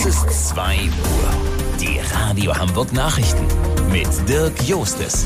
ist 2 Uhr. Die Radio Hamburg Nachrichten mit Dirk Jostes.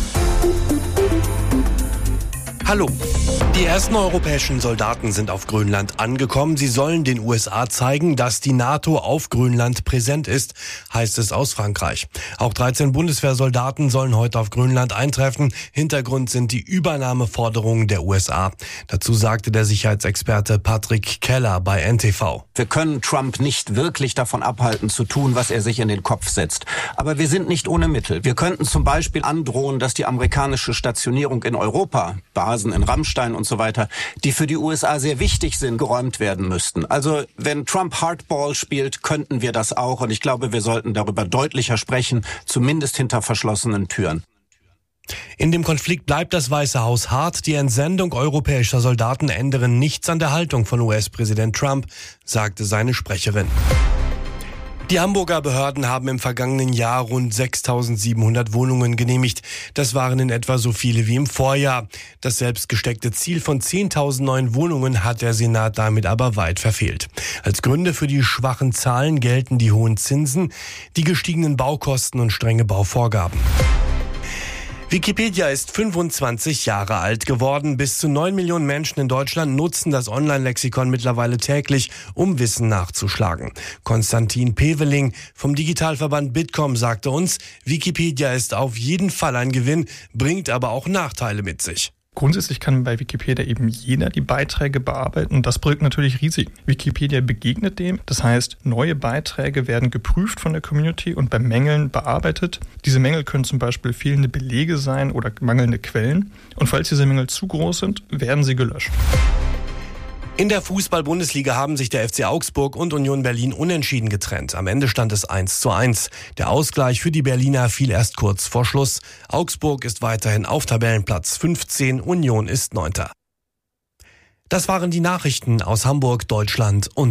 Hallo. Die ersten europäischen Soldaten sind auf Grönland angekommen. Sie sollen den USA zeigen, dass die NATO auf Grönland präsent ist, heißt es aus Frankreich. Auch 13 Bundeswehrsoldaten sollen heute auf Grönland eintreffen. Hintergrund sind die Übernahmeforderungen der USA. Dazu sagte der Sicherheitsexperte Patrick Keller bei NTV. Wir können Trump nicht wirklich davon abhalten, zu tun, was er sich in den Kopf setzt. Aber wir sind nicht ohne Mittel. Wir könnten zum Beispiel androhen, dass die amerikanische Stationierung in Europa, Basen in Rammstein und so weiter, die für die USA sehr wichtig sind, geräumt werden müssten. Also wenn Trump Hardball spielt, könnten wir das auch. Und ich glaube, wir sollten darüber deutlicher sprechen, zumindest hinter verschlossenen Türen. In dem Konflikt bleibt das Weiße Haus hart. Die Entsendung europäischer Soldaten ändere nichts an der Haltung von US-Präsident Trump, sagte seine Sprecherin. Die Hamburger Behörden haben im vergangenen Jahr rund 6.700 Wohnungen genehmigt. Das waren in etwa so viele wie im Vorjahr. Das selbst gesteckte Ziel von 10.000 neuen Wohnungen hat der Senat damit aber weit verfehlt. Als Gründe für die schwachen Zahlen gelten die hohen Zinsen, die gestiegenen Baukosten und strenge Bauvorgaben. Wikipedia ist 25 Jahre alt geworden. Bis zu 9 Millionen Menschen in Deutschland nutzen das Online-Lexikon mittlerweile täglich, um Wissen nachzuschlagen. Konstantin Peveling vom Digitalverband Bitkom sagte uns, Wikipedia ist auf jeden Fall ein Gewinn, bringt aber auch Nachteile mit sich. Grundsätzlich kann bei Wikipedia eben jeder die Beiträge bearbeiten und das birgt natürlich Risiken. Wikipedia begegnet dem, das heißt, neue Beiträge werden geprüft von der Community und bei Mängeln bearbeitet. Diese Mängel können zum Beispiel fehlende Belege sein oder mangelnde Quellen und falls diese Mängel zu groß sind, werden sie gelöscht. In der Fußball-Bundesliga haben sich der FC Augsburg und Union Berlin unentschieden getrennt. Am Ende stand es 1:1. Der Ausgleich für die Berliner fiel erst kurz vor Schluss. Augsburg ist weiterhin auf Tabellenplatz 15, Union ist 9. Das waren die Nachrichten aus Hamburg, Deutschland und